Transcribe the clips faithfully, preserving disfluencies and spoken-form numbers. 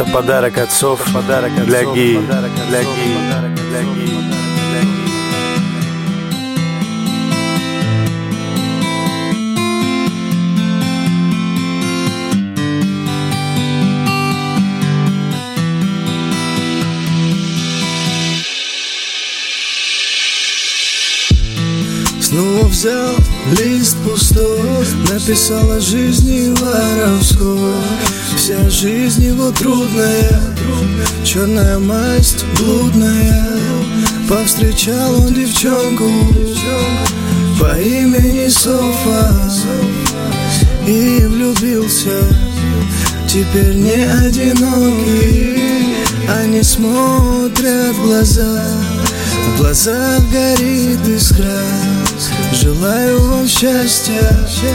подарок отцов, подарок для Ги, для Ги, для Ги. Снова взял лист пустой, написал о жизни воровской. Вся жизнь его трудная, черная масть блудная. Повстречал он девчонку по имени Софа и влюбился. Теперь не одинокий, они смотрят в глаза. В глазах горит искра. Желаю вам счастья,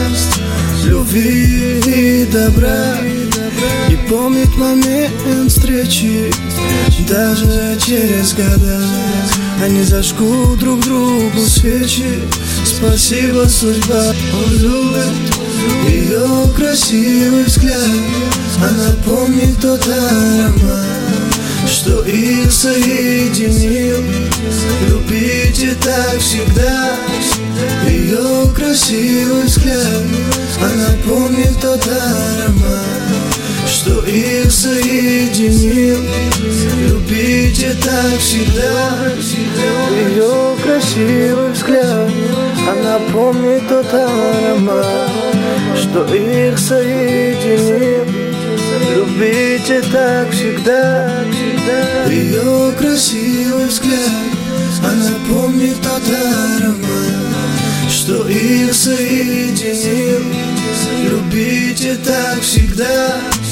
любви и добра. И помнить момент встречи даже через года. Они зажгут друг другу свечи. Спасибо, судьба. Он любит ее красивый взгляд. Она помнит тот аромат, что их соединил. Любите так всегда. Ее красивый взгляд. Она помнит тот аромат, что их соединил. Любите так всегда. Ее красивый взгляд. Она помнит тот аромат, что их соединил. Любите так всегда. Ее красивый взгляд. Она помнит тот аромат, что их соединил. Любите так всегда.